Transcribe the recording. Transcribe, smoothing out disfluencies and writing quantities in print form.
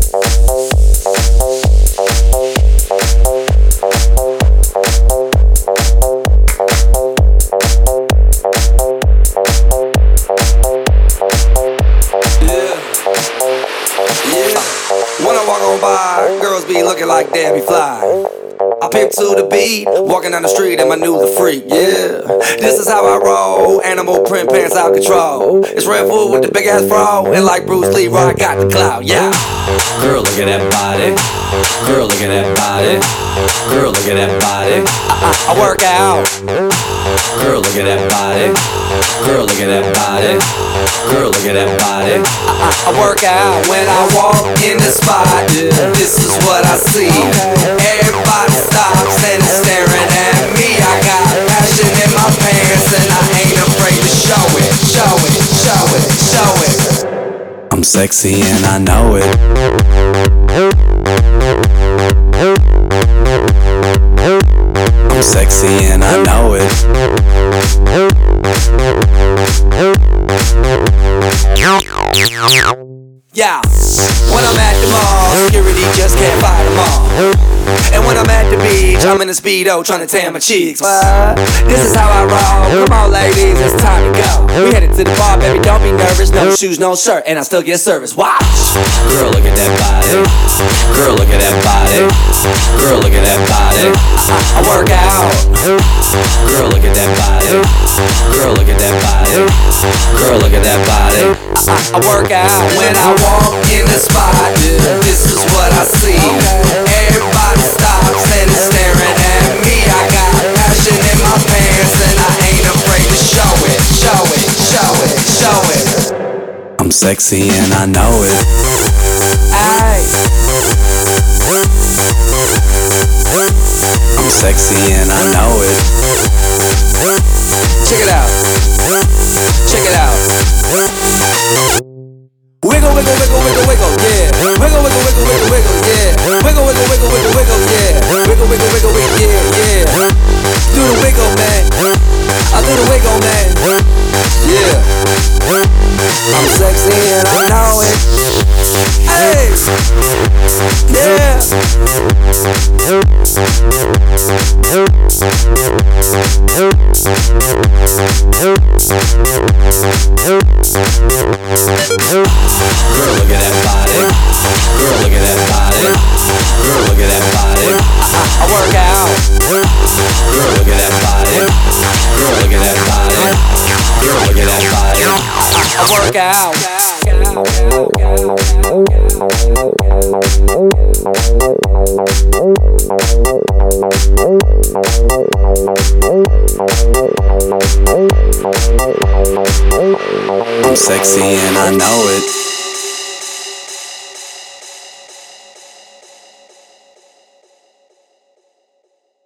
When I walk on by, girls be looking like Debbie Fly. I pimp to the beat, walking down the street and my new the freak, yeah. This is how I roll, animal print pants out control. It's Red Food with the big ass fro, and like Bruce Lee, I got the clout, yeah. Girl, look at that body. Girl, look at that body. Girl, look at that body. I work out. Girl, look at that body. Girl, look at that body. Girl, look at that body. I work out when I walk in the spot. This is what I see. Everybody stops and is staring at me. I got passion in my pants and I ain't afraid to show it. Show it, show it, show it. I'm sexy and I know it. I'm sexy and I know it. Yeah, when I'm at the mall, security just can't fight them all. And when I'm at the beach, I'm in a Speedo trying to tan my cheeks. But this is how I roll. Come on, ladies, it's time to go. We headed to the bar, baby, don't be nervous. No shoes, no shirt, and I still get service. Watch. Girl, look at that body. Girl, look at that body. Girl, look at that body. I work out. Girl, look at that body. Girl, look at that body. Girl, look at that body. I work out when I walk in the spot. This is what I see. Everybody stops and is staring at me. I got passion in my pants and I ain't afraid to show it. Show it, show it, show it. I'm sexy and I know it. Aye. I'm sexy and I know it. Check it out. Check it out. Wiggle, wiggle, wiggle, wiggle, wiggle, yeah. Wiggle, wiggle, wiggle, wiggle, wiggle, yeah. Wiggle, wiggle, wiggle, wiggle, wiggle, yeah. Wiggle, wiggle, wiggle, wiggle, yeah, yeah. Do the wiggle, man. I do the wiggle, man. Yeah. I'm sexy and I know it. Hey. Yeah. Girl, look at that body. Girl, look at that body. Girl, look at that body. I work out. Girl, look at that body. Girl, look at that body. Girl, look at that body. I work out. I'm sexy and I know it.